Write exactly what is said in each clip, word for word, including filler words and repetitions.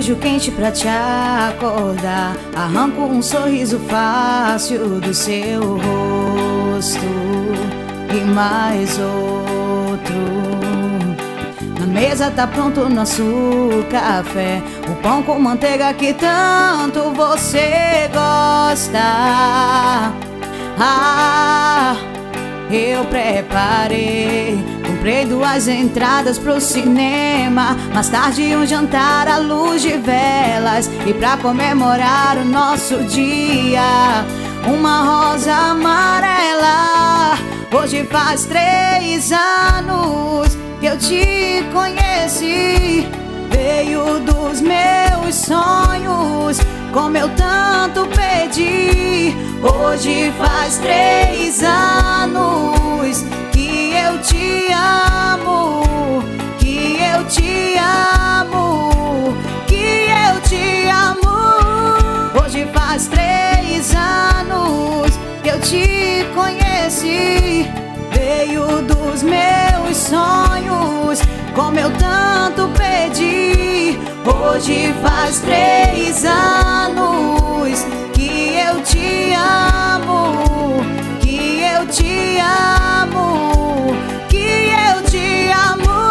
beijo quente pra te acordar. Arranco um sorriso fácil do seu rosto e mais outro. Na mesa tá pronto o nosso café, o pão com manteiga que tanto você gosta. Ah, eu preparei, comprei duas entradas pro cinema, mais tarde um jantar à luz de velas. E pra comemorar o nosso dia, uma rosa amarela. Hoje faz três anos que eu te conheci, veio dos meus sonhos, como eu tanto pedi. Hoje faz três anos que eu te amo, que eu te amo, que eu te amo. Hoje faz três anos que eu te conheci, veio dos meus sonhos, como eu tanto pedi. Hoje faz três anos que eu te amo, que eu te amo, que eu te amo.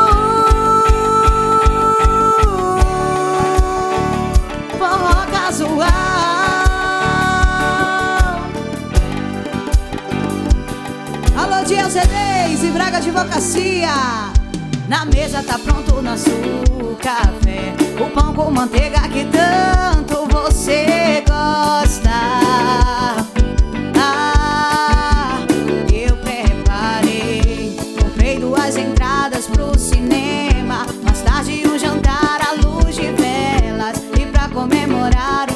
Forró casual. Alô, Dia C Ds e Braga Advocacia. Na mesa tá pronto o nosso café, o pão com manteiga que tanto você gosta. Ah, eu preparei, comprei duas entradas pro cinema, mais tarde um jantar à luz de velas. E pra comemorar